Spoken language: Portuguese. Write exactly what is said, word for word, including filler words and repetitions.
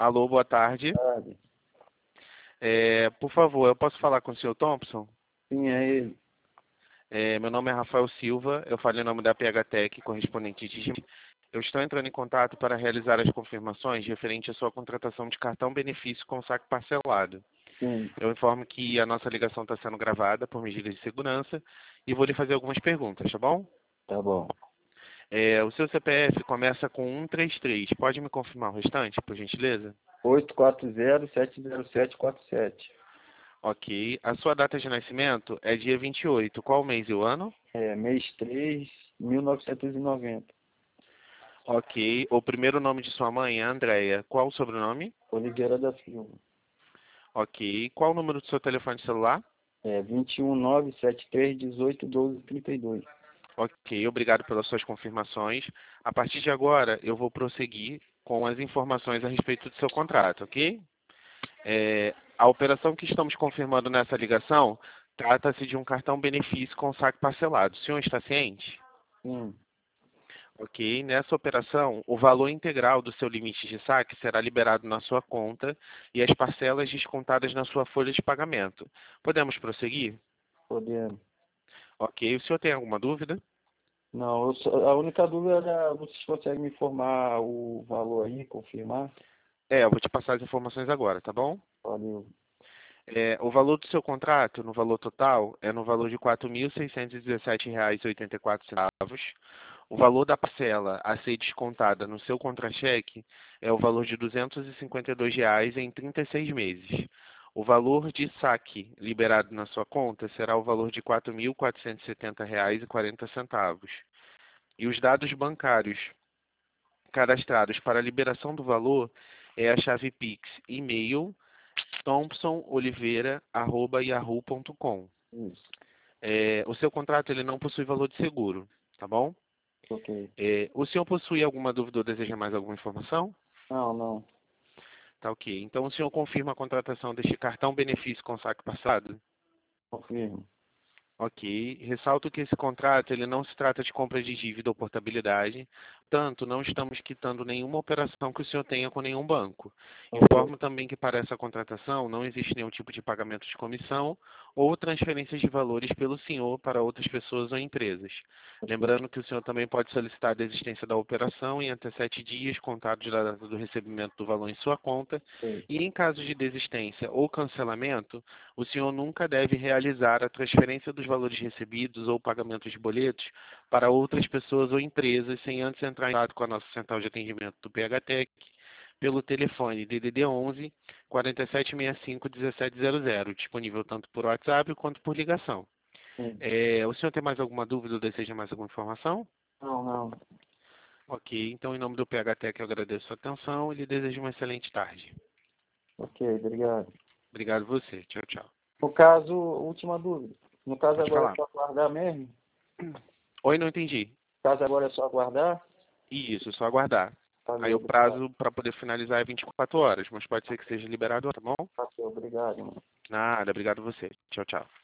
Alô, boa tarde. Sabe? É, por favor, eu posso falar com o senhor Thompson? Sim, é ele. É, meu nome é Rafael Silva, eu falo em nome da P H Tech, correspondente de Gmail. Eu estou entrando em contato para realizar as confirmações referente à sua contratação de cartão benefício com saque parcelado. Sim, Eu informo que a nossa ligação está sendo gravada por medidas de segurança e vou lhe fazer algumas perguntas, tá bom? tá bom. É, o seu C P F começa com um três três. Pode me confirmar o restante, por gentileza? oito quatro zero, sete zero sete quatro sete. Ok. A sua data de nascimento é dia vinte e oito. Qual o mês e o ano? É, mês três, mil novecentos e noventa. Ok. O primeiro nome de sua mãe é Andréia. Qual o sobrenome? Oliveira da Silva. Ok. Qual o número do seu telefone celular? É, vinte e um, nove sete três, dezoito, doze, trinta e dois. Ok. Obrigado pelas suas confirmações. A partir de agora, eu vou prosseguir com as informações a respeito do seu contrato, ok? É, a operação que estamos confirmando nessa ligação trata-se de um cartão benefício com saque parcelado. O senhor está ciente? Sim, Ok, nessa operação, o valor integral do seu limite de saque será liberado na sua conta e as parcelas descontadas na sua folha de pagamento. Podemos prosseguir? podemos. Ok, o senhor tem alguma dúvida? Não, eu só- a única dúvida era, vocês conseguem me informar o valor aí, confirmar? É, eu vou te passar as informações agora, tá bom? Valeu. É, o valor do seu contrato, no valor total, é no valor de quatro mil seiscentos e dezessete reais e oitenta e quatro centavos. O valor da parcela a ser descontada no seu contra-cheque é o valor de duzentos e cinquenta e dois reais em trinta e seis meses. O valor de saque liberado na sua conta será o valor de quatro mil quatrocentos e setenta reais e quarenta centavos. E os dados bancários cadastrados para a liberação do valor é a chave Pix e-mail thompson oliveira arroba yahoo ponto com. Isso, É, o seu contrato ele não possui valor de seguro, tá bom? ok. É, o senhor possui alguma dúvida ou deseja mais alguma informação? Não, não, Tá ok. Então o senhor confirma a contratação deste cartão benefício com saque passado? confirmo. Ok. Ressalto que esse contrato ele não se trata de compra de dívida ou portabilidade, tanto não estamos quitando nenhuma operação que o senhor tenha com nenhum banco. Ok, Informo também que para essa contratação não existe nenhum tipo de pagamento de comissão ou transferências de valores pelo senhor para outras pessoas ou empresas. ok. Lembrando que o senhor também pode solicitar a desistência da operação em até sete dias contados da data do recebimento do valor em sua conta Ok. e em caso de desistência ou cancelamento, o senhor nunca deve realizar a transferência dos valores recebidos ou pagamento de boletos para outras pessoas ou empresas sem antes entrar em contato com a nossa central de atendimento do P H Tech pelo telefone D D D onze, quarenta e sete sessenta e cinco, dezessete zero zero, disponível tanto por WhatsApp quanto por ligação. Sim. É, o senhor tem mais alguma dúvida ou deseja mais alguma informação? Não, não. Ok, então em nome do P H Tech eu agradeço a sua atenção e lhe desejo uma excelente tarde. Ok, obrigado. Obrigado a você. Tchau, tchau. No caso, última dúvida. No caso Pode agora é falar. só aguardar mesmo? Oi, não entendi. No caso agora é só aguardar? Isso, só aguardar. Aí Valeu, o obrigado. prazo para poder finalizar é vinte e quatro horas, mas pode ser que seja liberado, tá bom? Valeu, obrigado, mano. Nada, obrigado a você. Tchau, tchau.